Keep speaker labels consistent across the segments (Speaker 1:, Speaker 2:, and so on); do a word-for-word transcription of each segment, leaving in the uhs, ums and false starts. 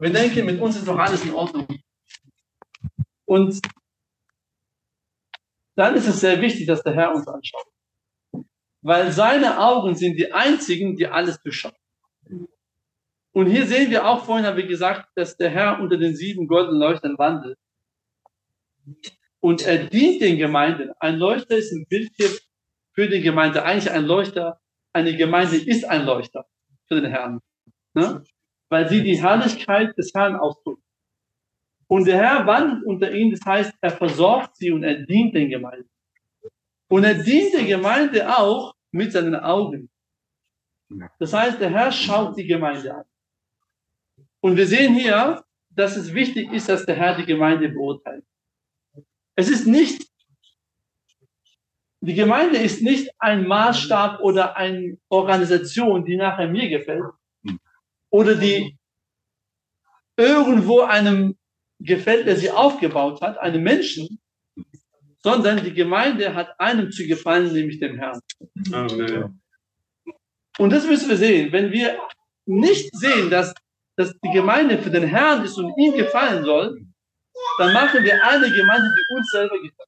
Speaker 1: Wir denken, mit uns ist doch alles in Ordnung. Und dann ist es sehr wichtig, dass der Herr uns anschaut. Weil seine Augen sind die einzigen, die alles durchschauen. Und hier sehen wir auch, vorhin haben wir gesagt, dass der Herr unter den sieben goldenen Leuchtern wandelt. Und er dient den Gemeinden. Ein Leuchter ist ein Bild hier für die Gemeinde. Eigentlich ein Leuchter, eine Gemeinde ist ein Leuchter für den Herrn. Ne? Weil sie die Herrlichkeit des Herrn ausdrückt. Und der Herr wandelt unter ihnen, das heißt, er versorgt sie und er dient den Gemeinden. Und er dient der Gemeinde auch mit seinen Augen. Das heißt, der Herr schaut die Gemeinde an. Und wir sehen hier, dass es wichtig ist, dass der Herr die Gemeinde beurteilt. Es ist nicht, die Gemeinde ist nicht ein Maßstab oder eine Organisation, die nachher mir gefällt oder die irgendwo einem gefällt, der sie aufgebaut hat, einem Menschen, sondern die Gemeinde hat einem zu gefallen, nämlich dem Herrn. Amen. Und das müssen wir sehen. Wenn wir nicht sehen, dass, dass die Gemeinde für den Herrn ist und ihm gefallen soll, dann machen wir eine Gemeinde, die uns selber gefällt.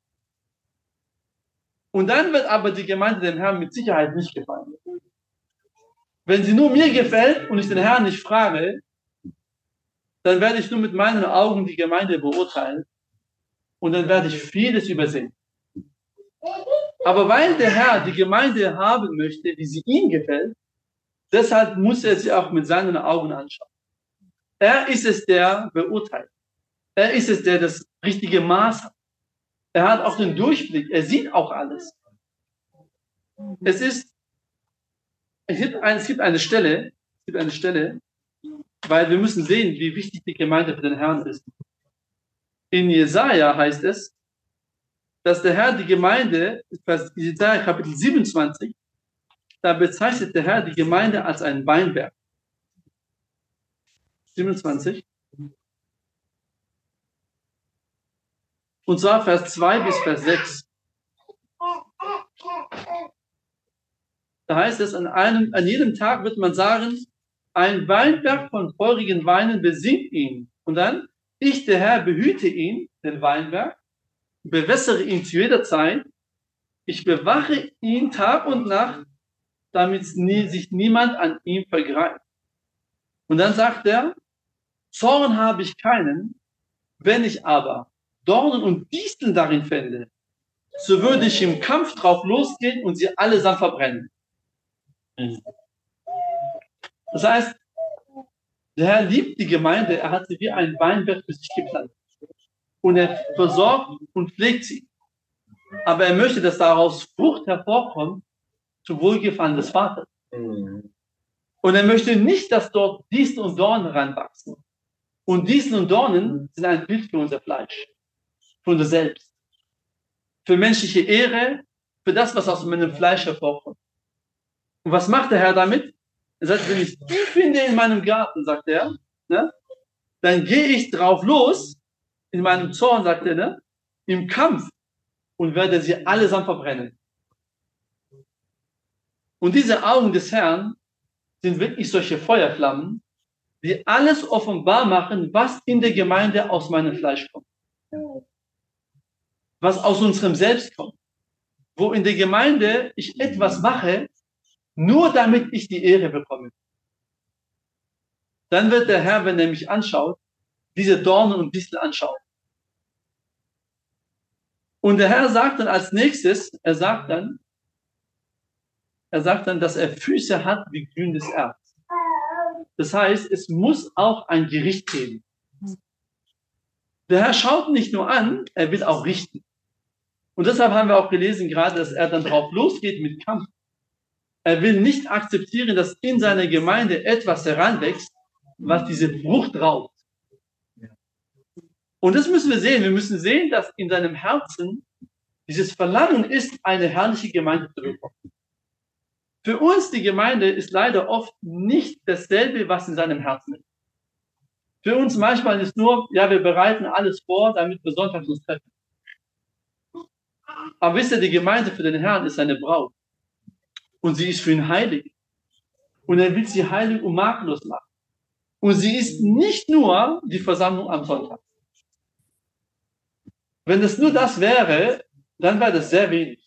Speaker 1: Und dann wird aber die Gemeinde dem Herrn mit Sicherheit nicht gefallen. Wenn sie nur mir gefällt und ich den Herrn nicht frage, dann werde ich nur mit meinen Augen die Gemeinde beurteilen und dann werde ich vieles übersehen. Aber weil der Herr die Gemeinde haben möchte, wie sie ihm gefällt, deshalb muss er sie auch mit seinen Augen anschauen. Er ist es, der beurteilt. Er ist es, der das richtige Maß hat. Er hat auch den Durchblick. Er sieht auch alles. Es ist, es gibt, ein, es gibt eine Stelle, es gibt eine Stelle, weil wir müssen sehen, wie wichtig die Gemeinde für den Herrn ist. In Jesaja heißt es, dass der Herr die Gemeinde, Jesaja Kapitel siebenundzwanzig, da bezeichnet der Herr die Gemeinde als einen Weinberg. siebenundzwanzig. Und zwar Vers zwei bis Vers sechs. Da heißt es, an, einem, an jedem Tag wird man sagen, ein Weinberg von feurigen Weinen besingt ihn. Und dann, ich, der Herr, behüte ihn, den Weinberg, bewässere ihn zu jeder Zeit. Ich bewache ihn Tag und Nacht, damit nie, sich niemand an ihm vergreift. Und dann sagt er, Zorn habe ich keinen, wenn ich aber Dornen und Disteln darin fände, so würde ich im Kampf drauf losgehen und sie allesamt verbrennen. Das heißt, der Herr liebt die Gemeinde, er hat sie wie ein Weinberg für sich gepflanzt. Und er versorgt und pflegt sie. Aber er möchte, dass daraus Frucht hervorkommt, zum Wohlgefallen des Vaters. Und er möchte nicht, dass dort Disteln und Dornen ranwachsen. Und Disteln und Dornen sind ein Bild für unser Fleisch, für unser Selbst, für menschliche Ehre, für das, was aus meinem Fleisch hervorkommt. Und was macht der Herr damit? Er sagt, wenn ich die finde in meinem Garten, sagt er, ne, dann gehe ich drauf los, in meinem Zorn, sagt er, ne, im Kampf und werde sie allesamt verbrennen. Und diese Augen des Herrn sind wirklich solche Feuerflammen, die alles offenbar machen, was in der Gemeinde aus meinem Fleisch kommt. Was aus unserem Selbst kommt. Wo in der Gemeinde ich etwas mache, nur damit ich die Ehre bekomme. Dann wird der Herr, wenn er mich anschaut, diese Dornen und Disteln anschauen. Und der Herr sagt dann als nächstes, er sagt dann, er sagt dann, dass er Füße hat wie glühendes Erz. Das heißt, es muss auch ein Gericht geben. Der Herr schaut nicht nur an, er will auch richten. Und deshalb haben wir auch gelesen gerade, dass er dann drauf losgeht mit Kampf. Er will nicht akzeptieren, dass in seiner Gemeinde etwas heranwächst, was diese Frucht raubt. Und das müssen wir sehen. Wir müssen sehen, dass in seinem Herzen dieses Verlangen ist, eine herrliche Gemeinde zu bekommen. Für uns, die Gemeinde, ist leider oft nicht dasselbe, was in seinem Herzen ist. Für uns manchmal ist nur, ja, wir bereiten alles vor, damit wir sonntags uns treffen. Aber wisst ihr, die Gemeinde für den Herrn ist seine Braut. Und sie ist für ihn heilig. Und er will sie heilig und makellos machen. Und sie ist nicht nur die Versammlung am Sonntag. Wenn es nur das wäre, dann wäre das sehr wenig.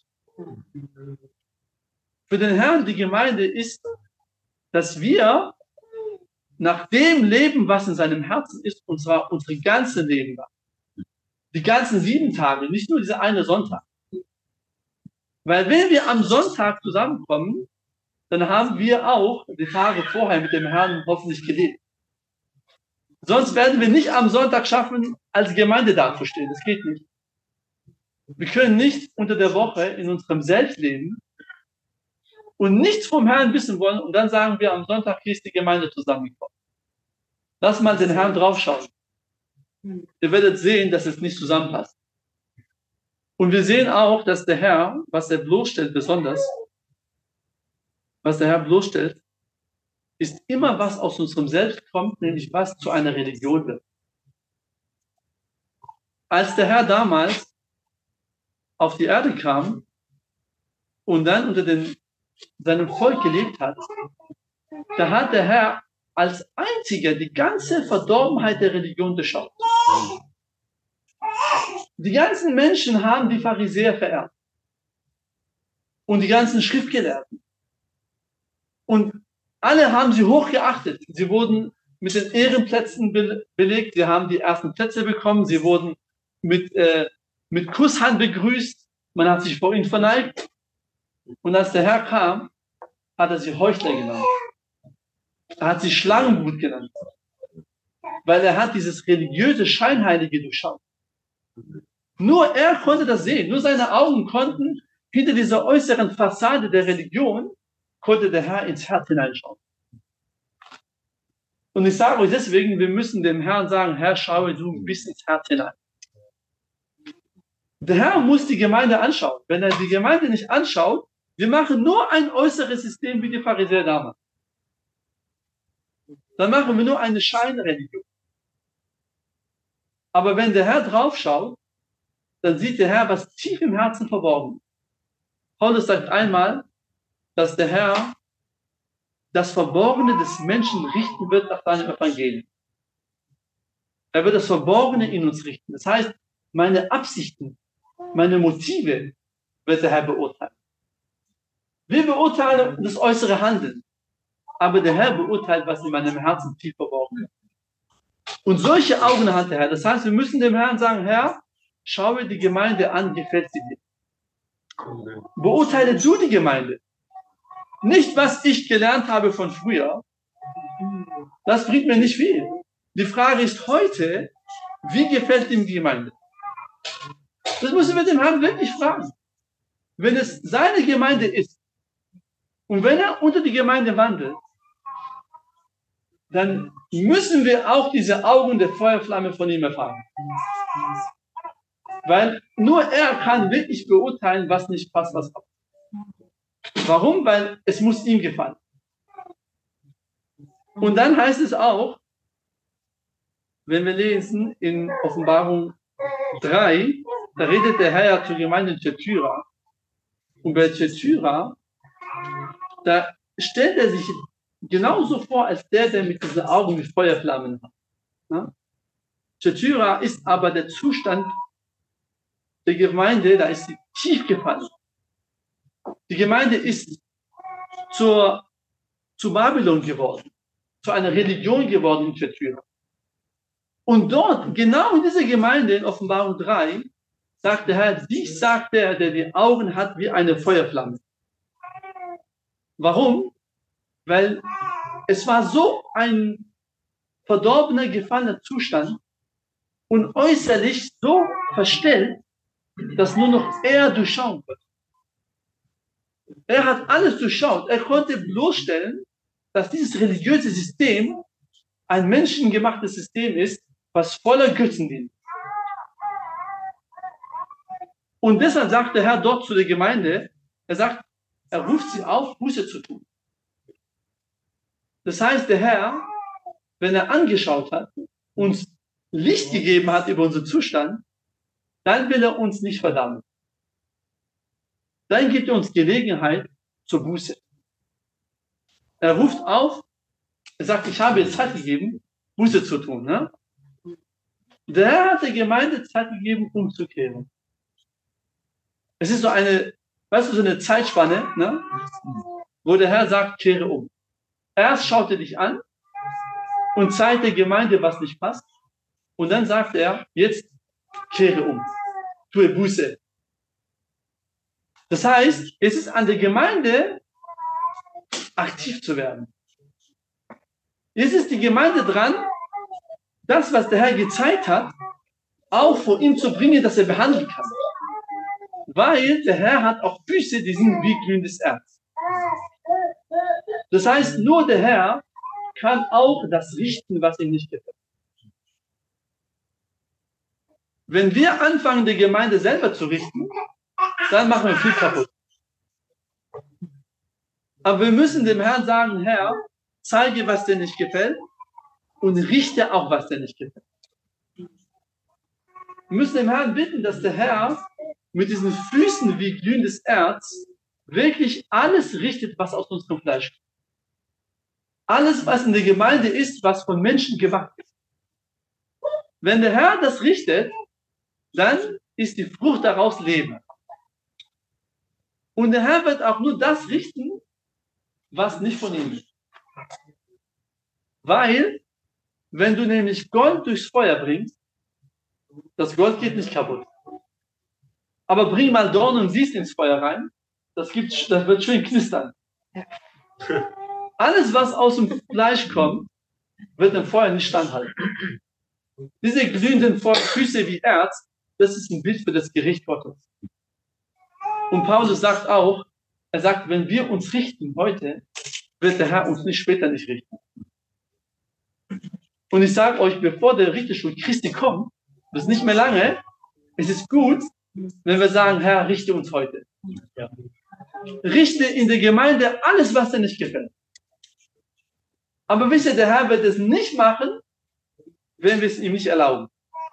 Speaker 1: Für den Herrn, die Gemeinde ist, dass wir nach dem leben, was in seinem Herzen ist, und zwar unsere ganze Leben lang. Die ganzen sieben Tage, nicht nur dieser eine Sonntag. Weil wenn wir am Sonntag zusammenkommen, dann haben wir auch die Tage vorher mit dem Herrn hoffentlich gelebt. Sonst werden wir nicht am Sonntag schaffen, als Gemeinde dazustehen. Das geht nicht. Wir können nicht unter der Woche in unserem Selbst leben und nichts vom Herrn wissen wollen und dann sagen wir, am Sonntag hier ist die Gemeinde zusammengekommen. Lass mal den Herrn draufschauen. Ihr werdet sehen, dass es nicht zusammenpasst. Und wir sehen auch, dass der Herr, was er bloßstellt besonders, was der Herr bloßstellt, ist immer was aus unserem Selbst kommt, nämlich was zu einer Religion wird. Als der Herr damals auf die Erde kam und dann unter den, seinem Volk gelebt hat, da hat der Herr als einziger die ganze Verdorbenheit der Religion durchschaut. Die ganzen Menschen haben die Pharisäer verehrt und die ganzen Schriftgelehrten. Und alle haben sie hochgeachtet. Sie wurden mit den Ehrenplätzen be belegt, sie haben die ersten Plätze bekommen, sie wurden mit, äh, mit Kusshand begrüßt, man hat sich vor ihnen verneigt. Und als der Herr kam, hat er sie Heuchler genannt. Er hat sie Schlangenbrut genannt. Weil er hat dieses religiöse Scheinheilige durchschaut. Nur er konnte das sehen. Nur seine Augen konnten, hinter dieser äußeren Fassade der Religion, konnte der Herr ins Herz hineinschauen. Und ich sage euch deswegen, wir müssen dem Herrn sagen, Herr, schaue du bis ins Herz hinein. Der Herr muss die Gemeinde anschauen. Wenn er die Gemeinde nicht anschaut, wir machen nur ein äußeres System wie die Pharisäer damals. Dann machen wir nur eine Scheinreligion. Aber wenn der Herr drauf schaut, dann sieht der Herr, was tief im Herzen verborgen ist. Paulus sagt einmal, dass der Herr das Verborgene des Menschen richten wird nach seinem Evangelium. Er wird das Verborgene in uns richten. Das heißt, meine Absichten, meine Motive wird der Herr beurteilen. Wir beurteilen das äußere Handeln, aber der Herr beurteilt, was in meinem Herzen tief verborgen ist. Und solche Augen hat der Herr. Das heißt, wir müssen dem Herrn sagen, Herr, schaue die Gemeinde an, gefällt sie dir. Beurteile du die Gemeinde. Nicht, was ich gelernt habe von früher. Das bringt mir nicht viel. Die Frage ist heute, wie gefällt ihm die Gemeinde? Das müssen wir dem Herrn wirklich fragen. Wenn es seine Gemeinde ist und wenn er unter die Gemeinde wandelt, dann müssen wir auch diese Augen der Feuerflamme von ihm erfahren. Weil nur er kann wirklich beurteilen, was nicht passt, was passt. Warum? Weil es muss ihm gefallen. Und dann heißt es auch, wenn wir lesen in Offenbarung drei, da redet der Herr ja zur Gemeinde in Thyatira. Und bei Thyatira, da stellt er sich genauso vor, als der, der mit diesen Augen mit Feuerflammen hat. Ja? Thyatira ist aber der Zustand der Gemeinde, da ist sie tief gefallen. Die Gemeinde ist zur, zu Babylon geworden, zu einer Religion geworden in Thyatira. Und dort, genau in dieser Gemeinde in Offenbarung drei, sagt der Herr, dies sagt der, der die Augen hat wie eine Feuerflamme. Warum? Weil es war so ein verdorbener, gefallener Zustand und äußerlich so verstellt, dass nur noch er durchschauen konnte. Er hat alles durchschaut. Er konnte bloßstellen, dass dieses religiöse System ein menschengemachtes System ist, was voller Götzendienst. Und deshalb sagt der Herr dort zu der Gemeinde, er sagt, er ruft sie auf, Buße zu tun. Das heißt, der Herr, wenn er angeschaut hat, uns Licht gegeben hat über unseren Zustand, dann will er uns nicht verdammen. Dann gibt er uns Gelegenheit zur Buße. Er ruft auf, Er sagt, ich habe jetzt Zeit gegeben, Buße zu tun. Ne? Der Herr hat der Gemeinde Zeit gegeben, umzukehren. Es ist so eine, weißt du, so eine Zeitspanne, ne? Wo der Herr sagt, kehre um. Erst schaut er dich an und zeigt der Gemeinde, was nicht passt. Und dann sagt er, jetzt kehre um. Tue Buße. Das heißt, es ist an der Gemeinde, aktiv zu werden. Jetzt ist die Gemeinde dran, das, was der Herr gezeigt hat, auch vor ihm zu bringen, dass er behandeln kann. Weil der Herr hat auch Füße, die sind wie glühendes Erz. Das heißt, nur der Herr kann auch das richten, was ihm nicht gefällt. Wenn wir anfangen, die Gemeinde selber zu richten, dann machen wir viel kaputt. Aber wir müssen dem Herrn sagen, Herr, zeige, was dir nicht gefällt und richte auch, was dir nicht gefällt. Wir müssen dem Herrn bitten, dass der Herr mit diesen Füßen wie glühendes Erz wirklich alles richtet, was aus unserem Fleisch kommt. Alles, was in der Gemeinde ist, was von Menschen gemacht ist. Wenn der Herr das richtet, dann ist die Frucht daraus Leben. Und der Herr wird auch nur das richten, was nicht von ihm ist. Weil, wenn du nämlich Gold durchs Feuer bringst, das Gold geht nicht kaputt. Aber bring mal Dorn und Sies ins Feuer rein, das, gibt, das wird schön knistern. Alles, was aus dem Fleisch kommt, wird dem Feuer nicht standhalten. Diese glühenden Füße wie Erz, das ist ein Bild für das Gericht Gottes. Und Paulus sagt auch, er sagt, wenn wir uns richten heute, wird der Herr uns nicht später nicht richten. Und ich sage euch, bevor der Richterstuhl Christi kommt, das ist nicht mehr lange, es ist gut, wenn wir sagen, Herr, richte uns heute. Ja. Richte in der Gemeinde alles, was dir nicht gefällt. Aber wisst ihr, der Herr wird es nicht machen, wenn wir es ihm nicht erlauben.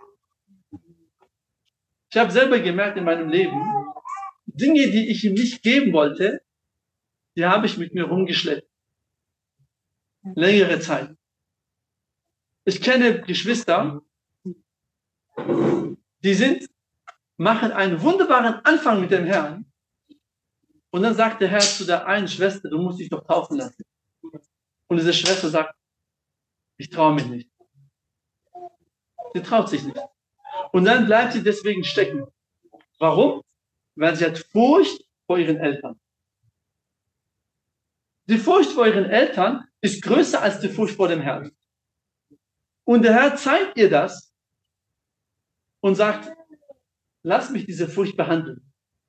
Speaker 1: Ich habe selber gemerkt in meinem Leben, Dinge, die ich ihm nicht geben wollte, die habe ich mit mir rumgeschleppt. Längere Zeit. Ich kenne Geschwister, die sind, machen einen wunderbaren Anfang mit dem Herrn. Und dann sagt der Herr zu der einen Schwester, du musst dich doch taufen lassen. Und diese Schwester sagt, ich traue mich nicht. Sie traut sich nicht. Und dann bleibt sie deswegen stecken. Warum? Weil sie hat Furcht vor ihren Eltern. Die Furcht vor ihren Eltern ist größer als die Furcht vor dem Herrn. Und der Herr zeigt ihr das und sagt, lass mich diese Furcht behandeln.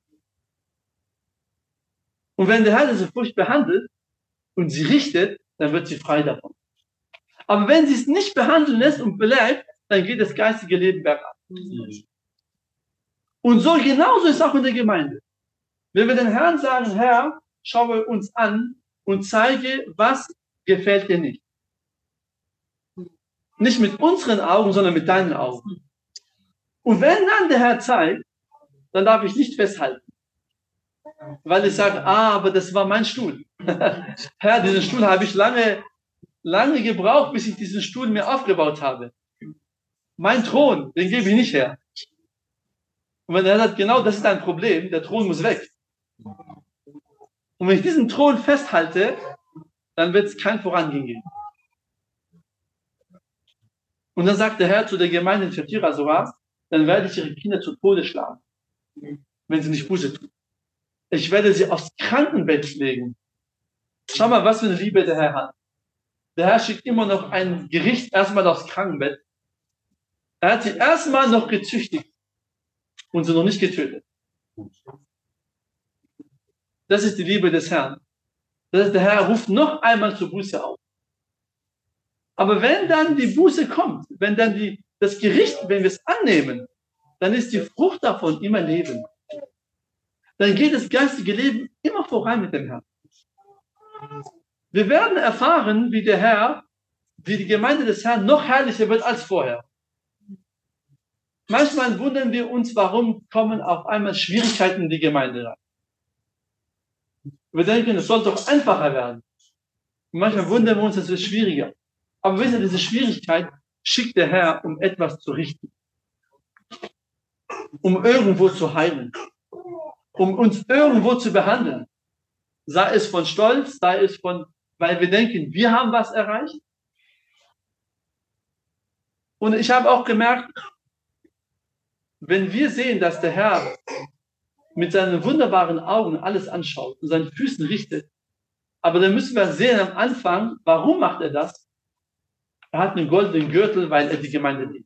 Speaker 1: Und wenn der Herr diese Furcht behandelt und sie richtet, dann wird sie frei davon. Aber wenn sie es nicht behandeln lässt und bleibt, dann geht das geistige Leben bergab. Und so genauso ist es auch in der Gemeinde. Wenn wir den Herrn sagen, Herr, schaue uns an und zeige, was gefällt dir nicht. Nicht mit unseren Augen, sondern mit deinen Augen. Und wenn dann der Herr zeigt, dann darf ich nicht festhalten. Weil ich sage, ah, aber das war mein Stuhl. Herr, diesen Stuhl habe ich lange, lange gebraucht, bis ich diesen Stuhl mir aufgebaut habe. Mein Thron, den gebe ich nicht her. Und wenn er sagt, genau das ist ein Problem, der Thron muss weg. Und wenn ich diesen Thron festhalte, dann wird es kein Vorangehen geben. Und dann sagt der Herr zu der Gemeinde in Thyatira sogar, dann werde ich ihre Kinder zu Tode schlagen, wenn sie nicht Buße tun. Ich werde sie aufs Krankenbett legen. Schau mal, was für eine Liebe der Herr hat. Der Herr schickt immer noch ein Gericht erstmal aufs Krankenbett. Er hat sie erstmal noch gezüchtigt und sie noch nicht getötet. Das ist die Liebe des Herrn. Das ist, der Herr ruft noch einmal zur Buße auf. Aber wenn dann die Buße kommt, wenn dann die, das Gericht, wenn wir es annehmen, dann ist die Frucht davon immer Leben. Dann geht das geistige Leben immer voran mit dem Herrn. Wir werden erfahren, wie der Herr, wie die Gemeinde des Herrn noch herrlicher wird als vorher. Manchmal wundern wir uns, warum kommen auf einmal Schwierigkeiten in die Gemeinde rein. Wir denken, es soll doch einfacher werden. Und manchmal wundern wir uns, es wird schwieriger. Aber wisst ihr, diese Schwierigkeit schickt der Herr, um etwas zu richten. Um irgendwo zu heilen. Um uns irgendwo zu behandeln. Sei es von Stolz, sei es von, weil wir denken, wir haben was erreicht. Und ich habe auch gemerkt, wenn wir sehen, dass der Herr mit seinen wunderbaren Augen alles anschaut und seinen Füßen richtet, aber dann müssen wir sehen am Anfang, warum macht er das? Er hat einen goldenen Gürtel, weil er die Gemeinde liebt.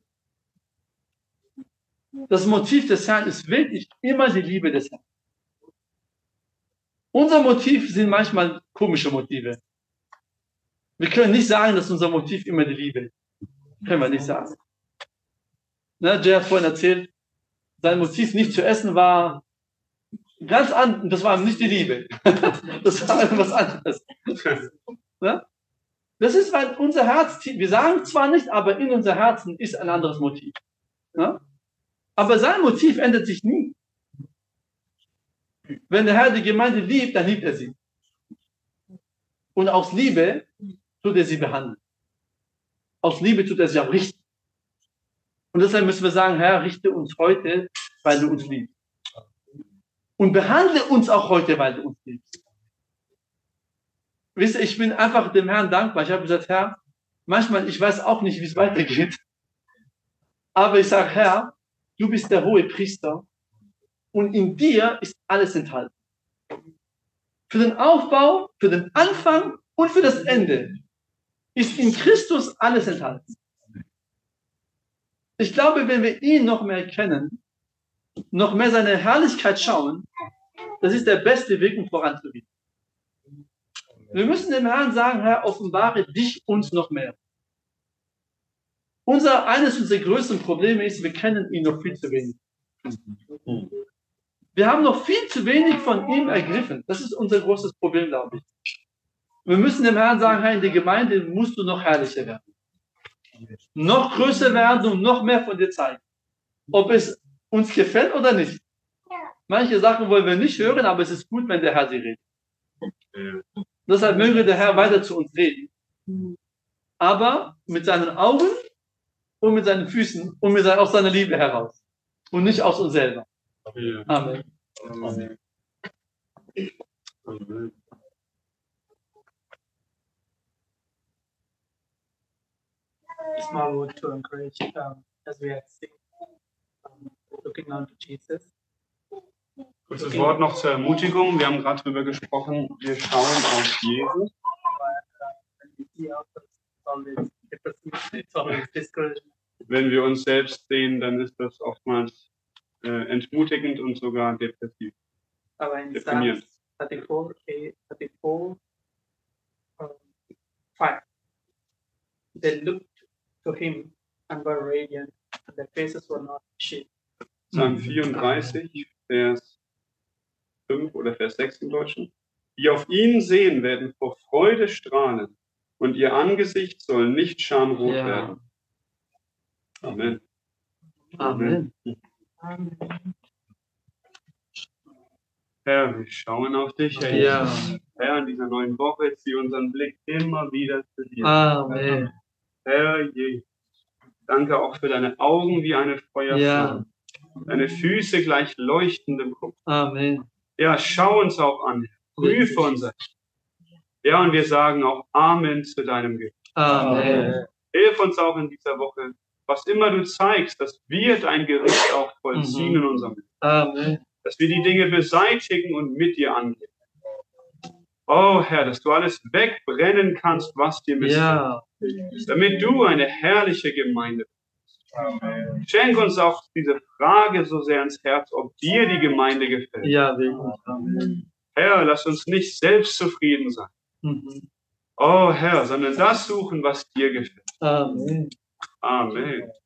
Speaker 1: Das Motiv des Herrn ist wirklich immer die Liebe des Herrn. Unser Motiv sind manchmal komische Motive. Wir können nicht sagen, dass unser Motiv immer die Liebe ist. Können wir nicht sagen. Ne, Jay hat vorhin erzählt, sein Motiv nicht zu essen war ganz anders. Das war nicht die Liebe. Das war etwas anderes. Ne? Das ist, weil unser Herz, wir sagen zwar nicht, aber in unser Herzen ist ein anderes Motiv. Ne? Aber sein Motiv ändert sich nie. Wenn der Herr die Gemeinde liebt, dann liebt er sie. Und aus Liebe tut er sie behandeln. Aus Liebe tut er sie auch richten. Und deshalb müssen wir sagen, Herr, richte uns heute, weil du uns liebst. Und behandle uns auch heute, weil du uns liebst. Wisst ihr, ich bin einfach dem Herrn dankbar. Ich habe gesagt, Herr, manchmal, ich weiß auch nicht, wie es weitergeht. Aber ich sage, Herr, du bist der hohe Priester. Und in dir ist alles enthalten. Für den Aufbau, für den Anfang und für das Ende ist in Christus alles enthalten. Ich glaube, wenn wir ihn noch mehr kennen, noch mehr seine Herrlichkeit schauen, das ist der beste Weg, um voranzugehen. Wir müssen dem Herrn sagen, Herr, offenbare dich uns noch mehr. Unser, eines unserer größten Probleme ist, wir kennen ihn noch viel zu wenig. Wir haben noch viel zu wenig von ihm ergriffen. Das ist unser großes Problem, glaube ich. Wir müssen dem Herrn sagen, Herr, in der Gemeinde musst du noch herrlicher werden. Noch größer werden und noch mehr von dir zeigen. Ob es uns gefällt oder nicht. Manche Sachen wollen wir nicht hören, aber es ist gut, wenn der Herr sie redet. Deshalb möge der Herr weiter zu uns reden. Aber mit seinen Augen und mit seinen Füßen und mit seiner, aus seiner Liebe heraus. Und nicht aus uns selber. Amen. Amen.
Speaker 2: Amen.
Speaker 3: Small word to encourage um, as we are sing, um, looking unto Jesus.
Speaker 2: Kurzes Wort noch zur Ermutigung. Wir haben gerade darüber gesprochen, wir schauen auf Jesus. Wenn wir uns selbst sehen, dann ist das oftmals äh, entmutigend und sogar depressiv.
Speaker 3: Aber in
Speaker 2: Deprimierend.
Speaker 3: Psalm thirty-four, thirty-four, um, five, they looked to him and were radiant, and their faces were not ashamed.
Speaker 2: Psalm vierunddreißig, Vers fünf oder Vers sechs im Deutschen. Die auf ihn sehen, werden vor Freude strahlen, und ihr Angesicht soll nicht schamrot
Speaker 1: Ja.
Speaker 2: werden. Amen.
Speaker 1: Amen.
Speaker 3: Amen.
Speaker 2: Herr, wir schauen auf dich, Herr.
Speaker 1: Ja.
Speaker 2: Jesus. Herr, in dieser neuen Woche zieh unseren Blick immer wieder zu dir.
Speaker 1: Amen.
Speaker 2: Herr Jesus, danke auch für deine Augen wie eine Feuerflamme. Deine Füße gleich leuchtendem Kupfer.
Speaker 1: Amen.
Speaker 2: Ja, schau uns auch an. Prüfe unser. Ja, und wir sagen auch Amen zu deinem Gebet.
Speaker 1: Amen.
Speaker 2: Hilf uns auch in dieser Woche, was immer du zeigst, dass wir dein Gericht auch vollziehen
Speaker 1: Mhm.
Speaker 2: in unserem Leben.
Speaker 1: Amen.
Speaker 2: Dass wir die Dinge beseitigen und mit dir angehen. Oh Herr, dass du alles wegbrennen kannst, was dir missfällt.
Speaker 1: Ja.
Speaker 2: Damit du eine herrliche Gemeinde bist. Schenk uns auch diese Frage so sehr ins Herz, ob dir die Gemeinde gefällt.
Speaker 1: Ja, wirklich. Amen.
Speaker 2: Herr, lass uns nicht selbstzufrieden sein.
Speaker 1: Mhm.
Speaker 2: Oh Herr, sondern das suchen, was dir gefällt.
Speaker 1: Amen.
Speaker 2: Amen.